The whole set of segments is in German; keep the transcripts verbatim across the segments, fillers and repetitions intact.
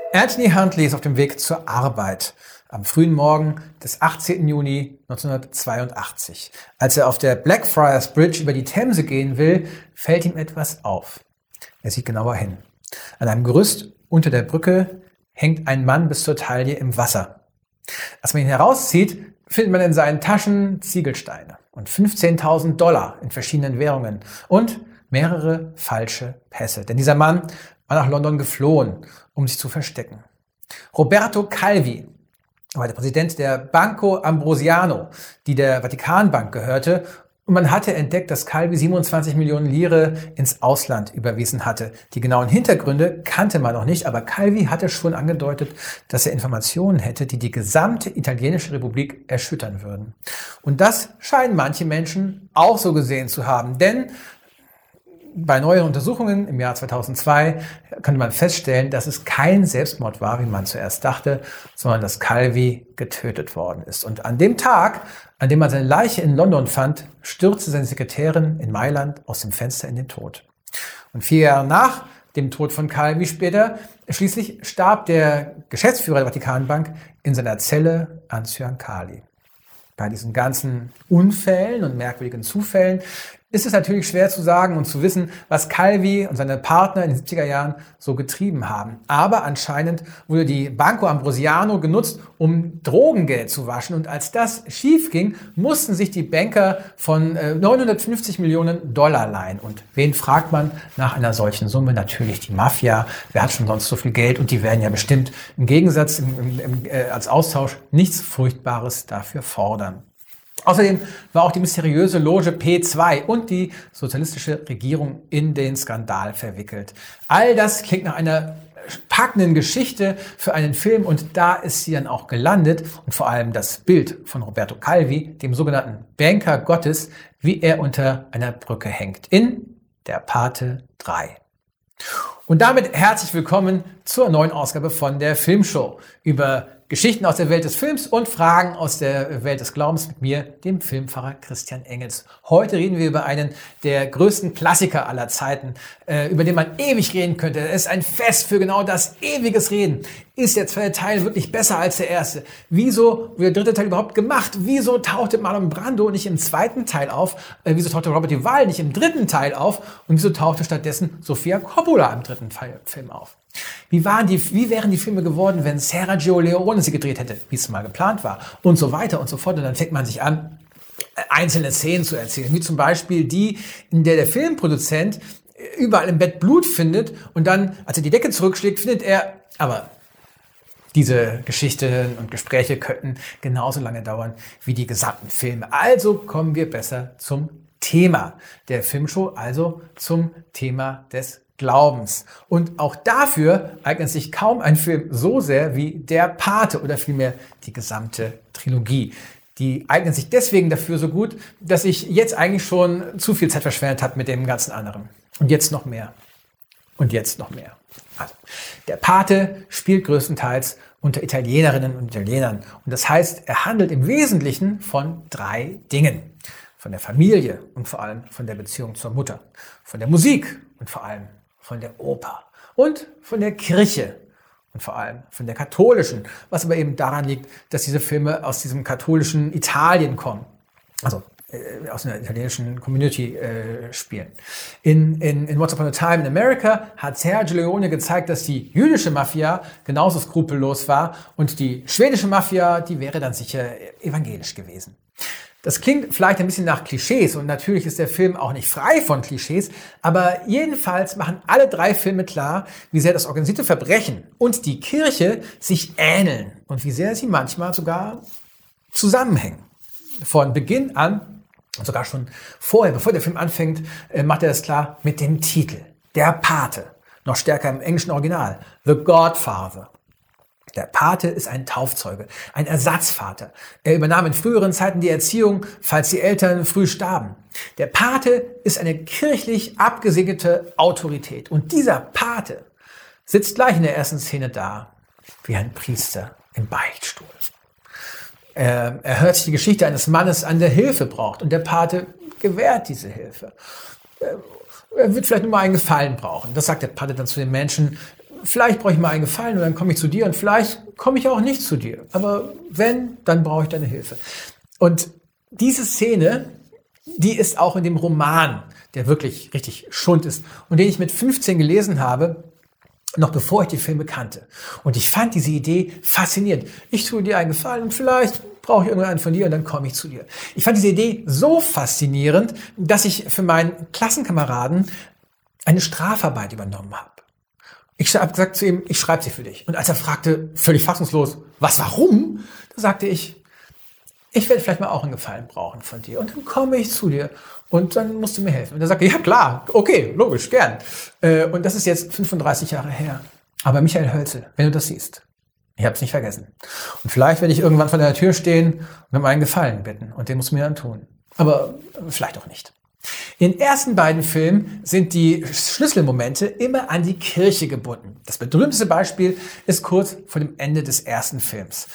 Anthony Huntley ist auf dem Weg zur Arbeit am frühen Morgen des achtzehnten Juni neunzehnhundertzweiundachtzig. Als er auf der Blackfriars Bridge über die Themse gehen will, fällt ihm etwas auf. Er sieht genauer hin. An einem Gerüst unter der Brücke hängt ein Mann bis zur Taille im Wasser. Als man ihn herauszieht, findet man in seinen Taschen Ziegelsteine und fünfzehntausend Dollar in verschiedenen Währungen und mehrere falsche Pässe. Denn dieser Mann war nach London geflohen, um sich zu verstecken. Roberto Calvi war der Präsident der Banco Ambrosiano, die der Vatikanbank gehörte, und man hatte entdeckt, dass Calvi siebenundzwanzig Millionen Lire ins Ausland überwiesen hatte. Die genauen Hintergründe kannte man noch nicht, aber Calvi hatte schon angedeutet, dass er Informationen hätte, die die gesamte italienische Republik erschüttern würden. Und das scheinen manche Menschen auch so gesehen zu haben, denn bei neuen Untersuchungen im Jahr zweitausendzwei konnte man feststellen, dass es kein Selbstmord war, wie man zuerst dachte, sondern dass Calvi getötet worden ist. Und an dem Tag, an dem man seine Leiche in London fand, stürzte seine Sekretärin in Mailand aus dem Fenster in den Tod. Und vier Jahre nach dem Tod von Calvi später, schließlich starb der Geschäftsführer der Vatikanbank in seiner Zelle an Cyankali. Bei diesen ganzen Unfällen und merkwürdigen Zufällen ist es natürlich schwer zu sagen und zu wissen, was Calvi und seine Partner in den siebziger Jahren so getrieben haben. Aber anscheinend wurde die Banco Ambrosiano genutzt, um Drogengeld zu waschen. Und als das schief ging, mussten sich die Banker von äh, neunhundertfünfzig Millionen Dollar leihen. Und wen fragt man nach einer solchen Summe? Natürlich die Mafia. Wer hat schon sonst so viel Geld? Und die werden ja bestimmt im Gegensatz im, im, im, äh, als Austausch nichts Furchtbares dafür fordern. Außerdem war auch die mysteriöse Loge P zwei und die sozialistische Regierung in den Skandal verwickelt. All das klingt nach einer packenden Geschichte für einen Film und da ist sie dann auch gelandet und vor allem das Bild von Roberto Calvi, dem sogenannten Banker Gottes, wie er unter einer Brücke hängt, in Der Pate drei. Und damit herzlich willkommen zur neuen Ausgabe von der Filmshow über Geschichten aus der Welt des Films und Fragen aus der Welt des Glaubens mit mir, dem Filmpfarrer Christian Engels. Heute reden wir über einen der größten Klassiker aller Zeiten, äh, über den man ewig reden könnte. Es ist ein Fest für genau das, ewiges Reden. Ist der zweite Teil wirklich besser als der erste? Wieso wurde der dritte Teil überhaupt gemacht? Wieso tauchte Marlon Brando nicht im zweiten Teil auf? Äh, wieso tauchte Robert Duvall nicht im dritten Teil auf? Und wieso tauchte stattdessen Sofia Coppola im dritten Film auf? Wie, waren die, wie wären die Filme geworden, wenn Sergio Leone sie gedreht hätte, wie es mal geplant war und so weiter und so fort. Und dann fängt man sich an, einzelne Szenen zu erzählen, wie zum Beispiel die, in der der Filmproduzent überall im Bett Blut findet und dann, als er die Decke zurückschlägt, findet er, aber diese Geschichten und Gespräche könnten genauso lange dauern wie die gesamten Filme. Also kommen wir besser zum Thema der Filmshow, also zum Thema des Glaubens. Und auch dafür eignet sich kaum ein Film so sehr wie Der Pate oder vielmehr die gesamte Trilogie. Die eignet sich deswegen dafür so gut, dass ich jetzt eigentlich schon zu viel Zeit verschwendet habe mit dem ganzen anderen. Und jetzt noch mehr. Und jetzt noch mehr. Also, Der Pate spielt größtenteils unter Italienerinnen und Italienern. Und das heißt, er handelt im Wesentlichen von drei Dingen. Von der Familie und vor allem von der Beziehung zur Mutter. Von der Musik und vor allem von der Oper und von der Kirche und vor allem von der katholischen, was aber eben daran liegt, dass diese Filme aus diesem katholischen Italien kommen, also äh, aus einer italienischen Community äh, spielen. In, in, in Once Upon a Time in America hat Sergio Leone gezeigt, dass die jüdische Mafia genauso skrupellos war und die schwedische Mafia, die wäre dann sicher evangelisch gewesen. Das klingt vielleicht ein bisschen nach Klischees und natürlich ist der Film auch nicht frei von Klischees, aber jedenfalls machen alle drei Filme klar, wie sehr das organisierte Verbrechen und die Kirche sich ähneln und wie sehr sie manchmal sogar zusammenhängen. Von Beginn an, sogar schon vorher, bevor der Film anfängt, macht er das klar mit dem Titel Der Pate, noch stärker im englischen Original, The Godfather. Der Pate ist ein Taufzeuge, ein Ersatzvater. Er übernahm in früheren Zeiten die Erziehung, falls die Eltern früh starben. Der Pate ist eine kirchlich abgesegnete Autorität. Und dieser Pate sitzt gleich in der ersten Szene da, wie ein Priester im Beichtstuhl. Er, er hört sich die Geschichte eines Mannes an, der Hilfe braucht. Und der Pate gewährt diese Hilfe. Er wird vielleicht nur mal einen Gefallen brauchen. Das sagt der Pate dann zu den Menschen, vielleicht brauche ich mal einen Gefallen und dann komme ich zu dir und vielleicht komme ich auch nicht zu dir. Aber wenn, dann brauche ich deine Hilfe. Und diese Szene, die ist auch in dem Roman, der wirklich richtig Schund ist und den ich mit fünfzehn gelesen habe, noch bevor ich die Filme kannte. Und ich fand diese Idee faszinierend. Ich tue dir einen Gefallen und vielleicht brauche ich irgendeinen von dir und dann komme ich zu dir. Ich fand diese Idee so faszinierend, dass ich für meinen Klassenkameraden eine Strafarbeit übernommen habe. Ich habe gesagt zu ihm, ich schreibe sie für dich. Und als er fragte, völlig fassungslos, was, warum? Da sagte ich, ich werde vielleicht mal auch einen Gefallen brauchen von dir. Und dann komme ich zu dir und dann musst du mir helfen. Und er sagte, ja klar, okay, logisch, gern. Und das ist jetzt fünfunddreißig Jahre her. Aber Michael Hölzel, wenn du das siehst, ich habe es nicht vergessen. Und vielleicht werde ich irgendwann vor deiner Tür stehen und um einen Gefallen bitten. Und den musst du mir dann tun. Aber vielleicht auch nicht. In den ersten beiden Filmen sind die Schlüsselmomente immer an die Kirche gebunden. Das berühmteste Beispiel ist kurz vor dem Ende des ersten Films.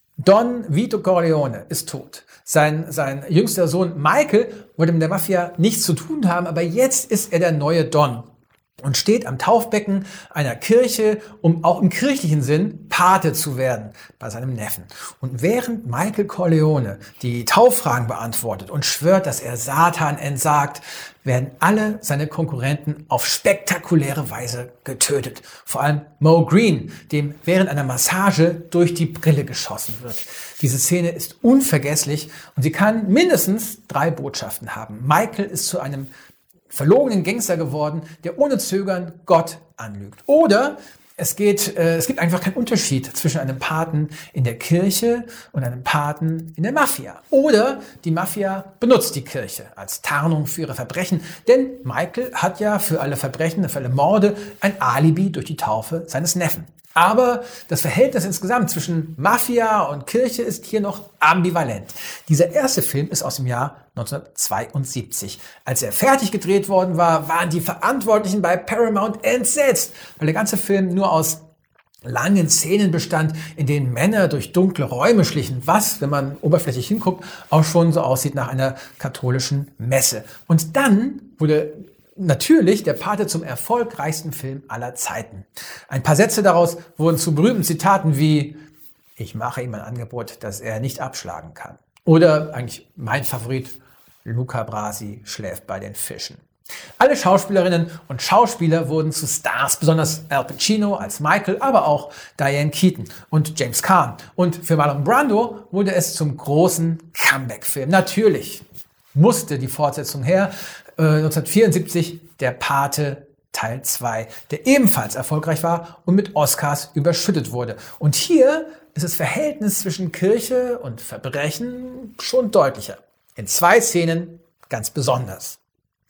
Don Vito Corleone ist tot. Sein, sein jüngster Sohn Michael wollte mit der Mafia nichts zu tun haben, aber jetzt ist er der neue Don und steht am Taufbecken einer Kirche, um auch im kirchlichen Sinn Pate zu werden bei seinem Neffen. Und während Michael Corleone die Tauffragen beantwortet und schwört, dass er Satan entsagt, werden alle seine Konkurrenten auf spektakuläre Weise getötet. Vor allem Moe Green, dem während einer Massage durch die Brille geschossen wird. Diese Szene ist unvergesslich und sie kann mindestens drei Botschaften haben. Michael ist zu einem verlogenen Gangster geworden, der ohne Zögern Gott anlügt. Oder es geht, äh, es gibt einfach keinen Unterschied zwischen einem Paten in der Kirche und einem Paten in der Mafia. Oder die Mafia benutzt die Kirche als Tarnung für ihre Verbrechen, denn Michael hat ja für alle Verbrechen, für alle Morde ein Alibi durch die Taufe seines Neffen. Aber das Verhältnis insgesamt zwischen Mafia und Kirche ist hier noch ambivalent. Dieser erste Film ist aus dem Jahr neunzehnhundertzweiundsiebzig. Als er fertig gedreht worden war, waren die Verantwortlichen bei Paramount entsetzt, weil der ganze Film nur aus langen Szenen bestand, in denen Männer durch dunkle Räume schlichen, was, wenn man oberflächlich hinguckt, auch schon so aussieht nach einer katholischen Messe. Und dann wurde natürlich der Pate zum erfolgreichsten Film aller Zeiten. Ein paar Sätze daraus wurden zu berühmten Zitaten wie „Ich mache ihm ein Angebot, das er nicht abschlagen kann." Oder eigentlich mein Favorit, „Luca Brasi schläft bei den Fischen." Alle Schauspielerinnen und Schauspieler wurden zu Stars, besonders Al Pacino als Michael, aber auch Diane Keaton und James Caan. Und für Marlon Brando wurde es zum großen Comeback-Film. Natürlich musste die Fortsetzung her. neunzehnhundertvierundsiebzig der Pate Teil zwei, der ebenfalls erfolgreich war und mit Oscars überschüttet wurde. Und hier ist das Verhältnis zwischen Kirche und Verbrechen schon deutlicher. In zwei Szenen ganz besonders.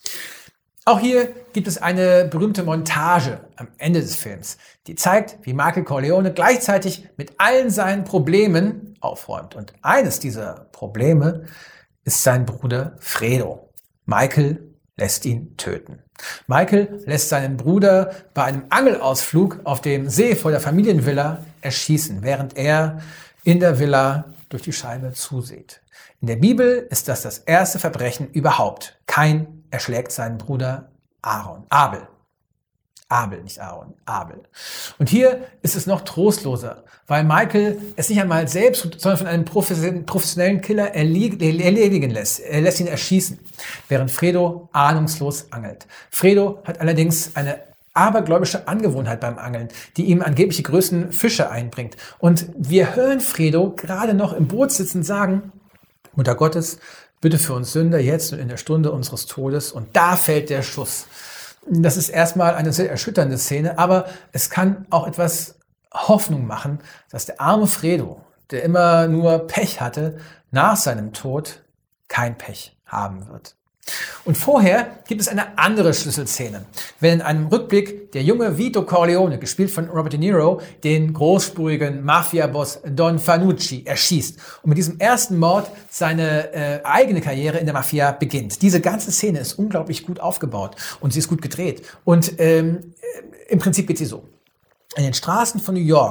Auch hier gibt es eine berühmte Montage am Ende des Films, die zeigt, wie Michael Corleone gleichzeitig mit allen seinen Problemen aufräumt. Und eines dieser Probleme ist sein Bruder Fredo. Michael lässt ihn töten. Michael lässt seinen Bruder bei einem Angelausflug auf dem See vor der Familienvilla erschießen, während er in der Villa durch die Scheibe zusieht. In der Bibel ist das das erste Verbrechen überhaupt. Kain erschlägt seinen Bruder Aaron. Abel. Abel, nicht Aaron, Abel. Und hier ist es noch trostloser, weil Michael es nicht einmal selbst, sondern von einem professionellen Killer erledigen lässt. Er lässt ihn erschießen, während Fredo ahnungslos angelt. Fredo hat allerdings eine abergläubische Angewohnheit beim Angeln, die ihm angeblich die größten Fische einbringt. Und wir hören Fredo gerade noch im Boot sitzen sagen: Mutter Gottes, bitte für uns Sünder jetzt und in der Stunde unseres Todes. Und da fällt der Schuss. Das ist erstmal eine sehr erschütternde Szene, aber es kann auch etwas Hoffnung machen, dass der arme Fredo, der immer nur Pech hatte, nach seinem Tod kein Pech haben wird. Und vorher gibt es eine andere Schlüsselszene, wenn in einem Rückblick der junge Vito Corleone, gespielt von Robert De Niro, den großspurigen Mafia-Boss Don Fanucci erschießt und mit diesem ersten Mord seine äh, eigene Karriere in der Mafia beginnt. Diese ganze Szene ist unglaublich gut aufgebaut und sie ist gut gedreht. Und ähm, im Prinzip geht sie so. In den Straßen von New York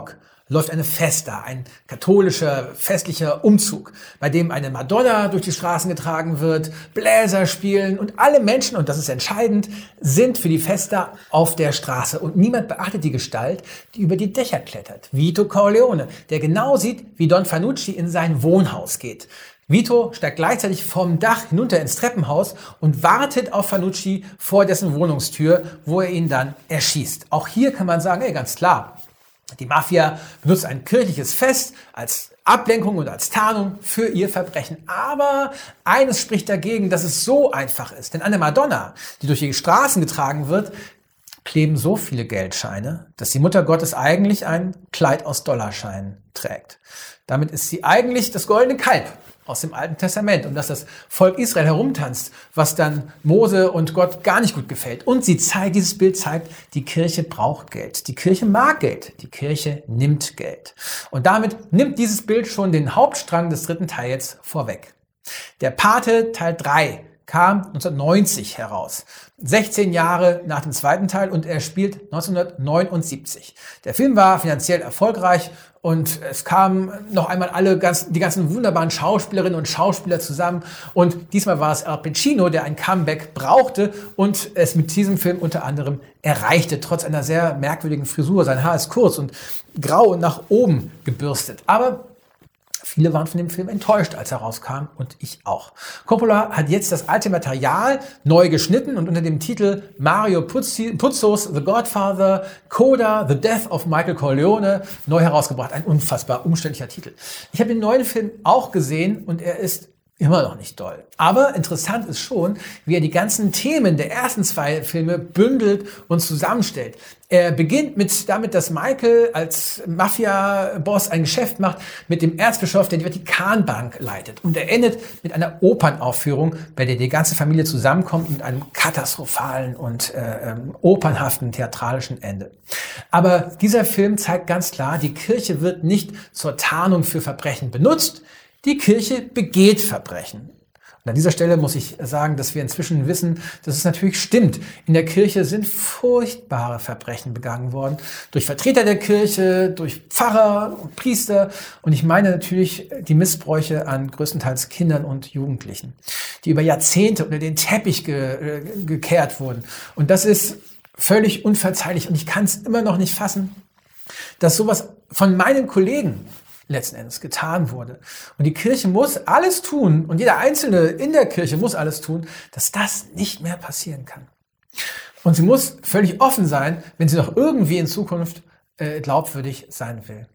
läuft eine Festa, ein katholischer, festlicher Umzug, bei dem eine Madonna durch die Straßen getragen wird, Bläser spielen und alle Menschen, und das ist entscheidend, sind für die Festa auf der Straße. Und niemand beachtet die Gestalt, die über die Dächer klettert. Vito Corleone, der genau sieht, wie Don Fanucci in sein Wohnhaus geht. Vito steigt gleichzeitig vom Dach hinunter ins Treppenhaus und wartet auf Fanucci vor dessen Wohnungstür, wo er ihn dann erschießt. Auch hier kann man sagen, ey, ganz klar, die Mafia benutzt ein kirchliches Fest als Ablenkung und als Tarnung für ihr Verbrechen. Aber eines spricht dagegen, dass es so einfach ist. Denn an der Madonna, die durch die Straßen getragen wird, kleben so viele Geldscheine, dass die Mutter Gottes eigentlich ein Kleid aus Dollarscheinen trägt. Damit ist sie eigentlich das goldene Kalb aus dem Alten Testament, und dass das Volk Israel herumtanzt, was dann Mose und Gott gar nicht gut gefällt. Und sie zeigt, dieses Bild zeigt, die Kirche braucht Geld. Die Kirche mag Geld. Die Kirche nimmt Geld. Und damit nimmt dieses Bild schon den Hauptstrang des dritten Teils vorweg. Der Pate Teil drei kam neunzehnhundertneunzig heraus. sechzehn Jahre nach dem zweiten Teil, und er spielt neunzehnhundertneunundsiebzig. Der Film war finanziell erfolgreich und es kamen noch einmal alle ganz, die ganzen wunderbaren Schauspielerinnen und Schauspieler zusammen, und diesmal war es Al Pacino, der ein Comeback brauchte und es mit diesem Film unter anderem erreichte, trotz einer sehr merkwürdigen Frisur. Sein Haar ist kurz und grau und nach oben gebürstet. Aber viele waren von dem Film enttäuscht, als er rauskam, und ich auch. Coppola hat jetzt das alte Material neu geschnitten und unter dem Titel Mario Puzi, Puzzo's The Godfather, Coda, The Death of Michael Corleone neu herausgebracht. Ein unfassbar umständlicher Titel. Ich habe den neuen Film auch gesehen und er ist immer noch nicht doll. Aber interessant ist schon, wie er die ganzen Themen der ersten zwei Filme bündelt und zusammenstellt. Er beginnt mit damit, dass Michael als Mafia-Boss ein Geschäft macht mit dem Erzbischof, der die Vatikanbank leitet. Und er endet mit einer Opernaufführung, bei der die ganze Familie zusammenkommt, mit einem katastrophalen und äh, opernhaften theatralischen Ende. Aber dieser Film zeigt ganz klar, die Kirche wird nicht zur Tarnung für Verbrechen benutzt. Die Kirche begeht Verbrechen. Und an dieser Stelle muss ich sagen, dass wir inzwischen wissen, dass es natürlich stimmt. In der Kirche sind furchtbare Verbrechen begangen worden. Durch Vertreter der Kirche, durch Pfarrer und Priester. Und ich meine natürlich die Missbräuche an größtenteils Kindern und Jugendlichen, die über Jahrzehnte unter den Teppich ge- gekehrt wurden. Und das ist völlig unverzeihlich. Und ich kann es immer noch nicht fassen, dass sowas von meinen Kollegen letzten Endes getan wurde. Und die Kirche muss alles tun, und jeder Einzelne in der Kirche muss alles tun, dass das nicht mehr passieren kann. Und sie muss völlig offen sein, wenn sie noch irgendwie in Zukunft äh, glaubwürdig sein will.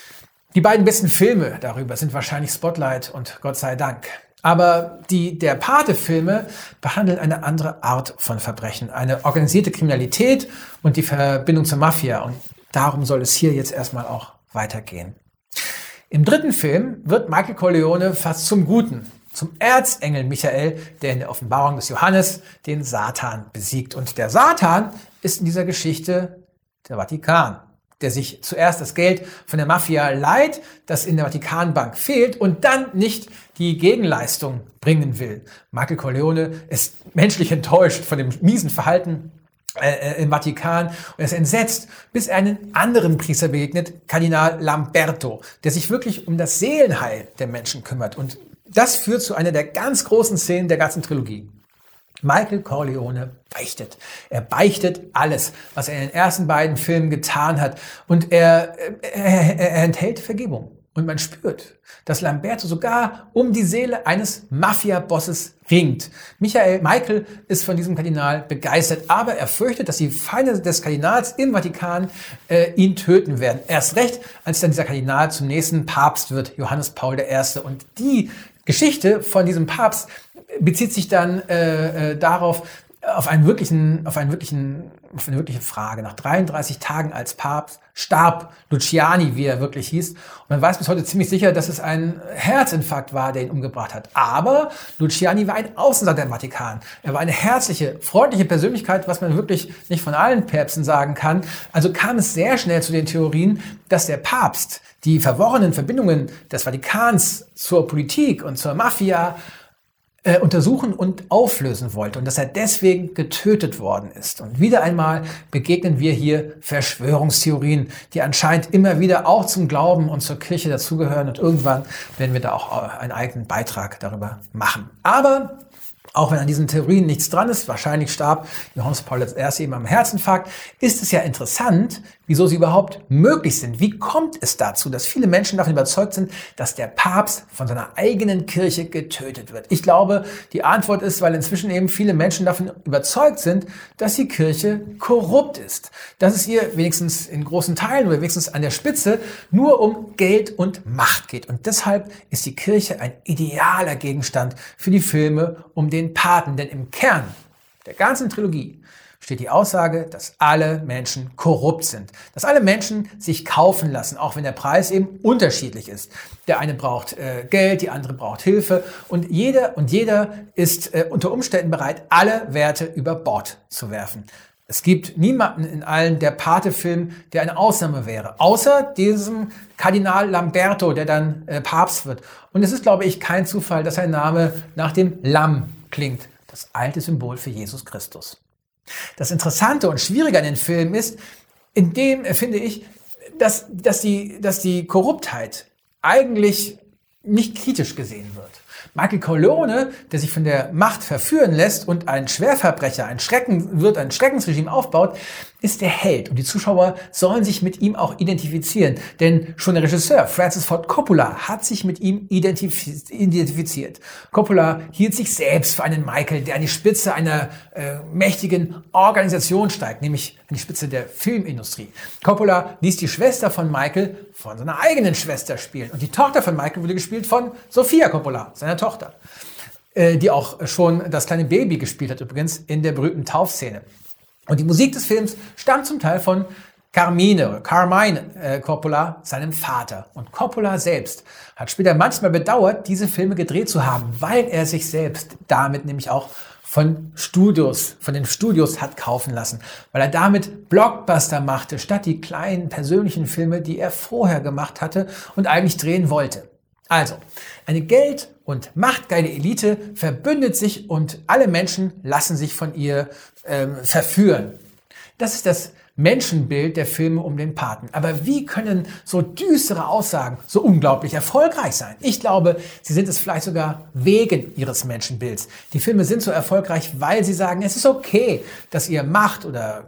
Die beiden besten Filme darüber sind wahrscheinlich Spotlight und Gott sei Dank. Aber die der Pate-Filme behandeln eine andere Art von Verbrechen, eine organisierte Kriminalität und die Verbindung zur Mafia. Und darum soll es hier jetzt erstmal auch weitergehen. Im dritten Film wird Michael Corleone fast zum Guten, zum Erzengel Michael, der in der Offenbarung des Johannes den Satan besiegt. Und der Satan ist in dieser Geschichte der Vatikan, der sich zuerst das Geld von der Mafia leiht, das in der Vatikanbank fehlt, und dann nicht die Gegenleistung bringen will. Michael Corleone ist menschlich enttäuscht von dem miesen Verhalten Äh, im Vatikan, und er ist entsetzt, bis er einen anderen Priester begegnet, Kardinal Lamberto, der sich wirklich um das Seelenheil der Menschen kümmert. Und das führt zu einer der ganz großen Szenen der ganzen Trilogie. Michael Corleone beichtet. Er beichtet alles, was er in den ersten beiden Filmen getan hat. Und er, er, er enthält Vergebung. Und man spürt, dass Lamberto sogar um die Seele eines Mafia-Bosses ringt. Michael, Michael ist von diesem Kardinal begeistert, aber er fürchtet, dass die Feinde des Kardinals im Vatikan äh, ihn töten werden. Erst recht, als dann dieser Kardinal zum nächsten Papst wird, Johannes Paul der Erste. Und die Geschichte von diesem Papst bezieht sich dann äh, äh, darauf, auf einen wirklichen, auf einen wirklichen, auf eine wirkliche Frage. Nach dreiunddreißig Tagen als Papst starb Luciani, wie er wirklich hieß. Und man weiß bis heute ziemlich sicher, dass es ein Herzinfarkt war, der ihn umgebracht hat. Aber Luciani war ein Außenseiter im Vatikan. Er war eine herzliche, freundliche Persönlichkeit, was man wirklich nicht von allen Päpsten sagen kann. Also kam es sehr schnell zu den Theorien, dass der Papst die verworrenen Verbindungen des Vatikans zur Politik und zur Mafia äh, untersuchen und auflösen wollte und dass er deswegen getötet worden ist. Und wieder einmal begegnen wir hier Verschwörungstheorien, die anscheinend immer wieder auch zum Glauben und zur Kirche dazugehören. Und irgendwann werden wir da auch einen eigenen Beitrag darüber machen. Aber auch wenn an diesen Theorien nichts dran ist, wahrscheinlich starb Johannes Paul der Erste eben am Herzinfarkt, ist es ja interessant, wieso sie überhaupt möglich sind. Wie kommt es dazu, dass viele Menschen davon überzeugt sind, dass der Papst von seiner eigenen Kirche getötet wird? Ich glaube, die Antwort ist, weil inzwischen eben viele Menschen davon überzeugt sind, dass die Kirche korrupt ist. Dass es ihr wenigstens in großen Teilen oder wenigstens an der Spitze nur um Geld und Macht geht. Und deshalb ist die Kirche ein idealer Gegenstand für die Filme um den Paten. Denn im Kern der ganzen Trilogie steht die Aussage, dass alle Menschen korrupt sind. Dass alle Menschen sich kaufen lassen, auch wenn der Preis eben unterschiedlich ist. Der eine braucht äh, Geld, die andere braucht Hilfe. Und jeder und jeder ist äh, unter Umständen bereit, alle Werte über Bord zu werfen. Es gibt niemanden in allen der Pate-Filmen, der eine Ausnahme wäre, außer diesem Kardinal Lamberto, der dann äh, Papst wird. Und es ist, glaube ich, kein Zufall, dass sein Name nach dem Lamm klingt, das alte Symbol für Jesus Christus. Das Interessante und Schwierige an den Filmen ist, in dem äh, finde ich, dass, dass, die, dass die Korruptheit eigentlich nicht kritisch gesehen wird. Michael Corleone, der sich von der Macht verführen lässt und ein Schwerverbrecher, ein Schrecken wird, ein Schreckensregime aufbaut, ist der Held. Und die Zuschauer sollen sich mit ihm auch identifizieren. Denn schon der Regisseur Francis Ford Coppola hat sich mit ihm identifiz- identifiziert. Coppola hielt sich selbst für einen Michael, der an die Spitze einer äh, mächtigen Organisation steigt, nämlich an die Spitze der Filmindustrie. Coppola ließ die Schwester von Michael von seiner eigenen Schwester spielen. Und die Tochter von Michael wurde gespielt von Sofia Coppola, seiner Tochter, äh, die auch schon das kleine Baby gespielt hat, übrigens in der berühmten Taufszene. Und die Musik des Films stammt zum Teil von Carmine, Carmine äh, Coppola, seinem Vater. Und Coppola selbst hat später manchmal bedauert, diese Filme gedreht zu haben, weil er sich selbst damit nämlich auch von Studios, von den Studios hat kaufen lassen, weil er damit Blockbuster machte, statt die kleinen persönlichen Filme, die er vorher gemacht hatte und eigentlich drehen wollte. Also, eine Geld- und machtgeile Elite verbündet sich und alle Menschen lassen sich von ihr ähm, verführen. Das ist das Menschenbild der Filme um den Paten. Aber wie können so düstere Aussagen so unglaublich erfolgreich sein? Ich glaube, sie sind es vielleicht sogar wegen ihres Menschenbilds. Die Filme sind so erfolgreich, weil sie sagen, es ist okay, dass ihr Macht oder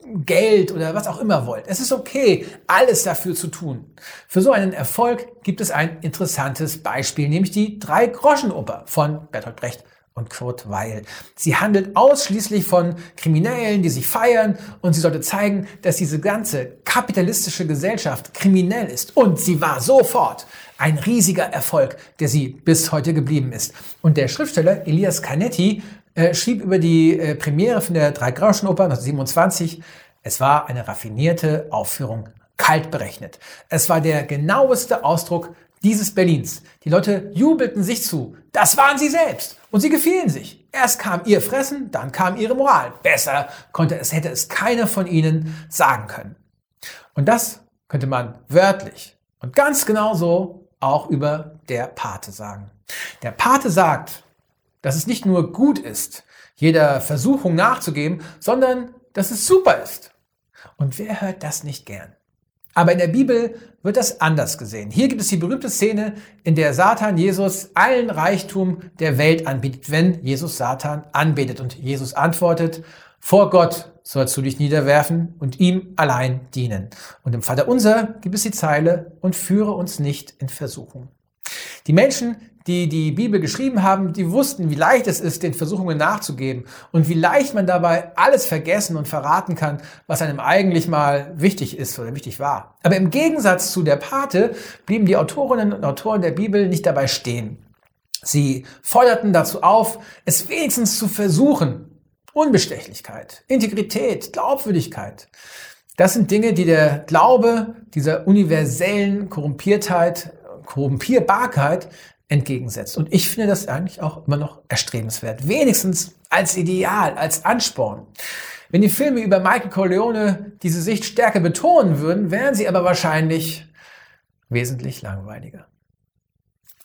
Geld oder was auch immer wollt. Es ist okay, alles dafür zu tun. Für so einen Erfolg gibt es ein interessantes Beispiel, nämlich die Drei-Groschen-Oper von Bertolt Brecht und Kurt Weill. Sie handelt ausschließlich von Kriminellen, die sich feiern, und sie sollte zeigen, dass diese ganze kapitalistische Gesellschaft kriminell ist. Und sie war sofort ein riesiger Erfolg, der sie bis heute geblieben ist. Und der Schriftsteller Elias Canetti äh, schrieb über die äh, Premiere von der Drei-Groschen-Oper neunzehnhundertsiebenundzwanzig, es war eine raffinierte Aufführung, kalt berechnet. Es war der genaueste Ausdruck dieses Berlins. Die Leute jubelten sich zu. Das waren sie selbst. Und sie gefielen sich. Erst kam ihr Fressen, dann kam ihre Moral. Besser konnte es, hätte es keiner von ihnen sagen können. Und das könnte man wörtlich und ganz genauso auch über der Pate sagen. Der Pate sagt, dass es nicht nur gut ist, jeder Versuchung nachzugeben, sondern dass es super ist. Und wer hört das nicht gern? Aber in der Bibel wird das anders gesehen. Hier gibt es die berühmte Szene, in der Satan Jesus allen Reichtum der Welt anbietet, wenn Jesus Satan anbetet. Und Jesus antwortet, vor Gott sollst du dich niederwerfen und ihm allein dienen. Und im Vaterunser gibt es die Zeile, und führe uns nicht in Versuchung. Die Menschen, die die Bibel geschrieben haben, die wussten, wie leicht es ist, den Versuchungen nachzugeben und wie leicht man dabei alles vergessen und verraten kann, was einem eigentlich mal wichtig ist oder wichtig war. Aber im Gegensatz zu der Pate blieben die Autorinnen und Autoren der Bibel nicht dabei stehen. Sie forderten dazu auf, es wenigstens zu versuchen. Unbestechlichkeit, Integrität, Glaubwürdigkeit. Das sind Dinge, die der Glaube dieser universellen Korrumpiertheit, Korrumpierbarkeit entgegensetzt. Und ich finde das eigentlich auch immer noch erstrebenswert. Wenigstens als Ideal, als Ansporn. Wenn die Filme über Michael Corleone diese Sicht stärker betonen würden, wären sie aber wahrscheinlich wesentlich langweiliger.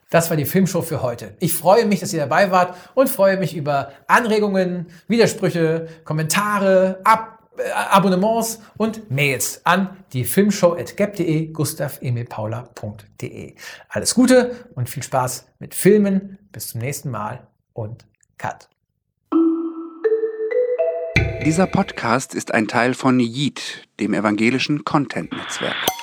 Das war die Filmshow für heute. Ich freue mich, dass ihr dabei wart und freue mich über Anregungen, Widersprüche, Kommentare, Ab äh, Abonnements und Mails an die filmshow at gap punkt de, gustav emil paula punkt de. Alles Gute und viel Spaß mit Filmen. Bis zum nächsten Mal und Cut. Dieser Podcast ist ein Teil von Yeet, dem evangelischen Content-Netzwerk.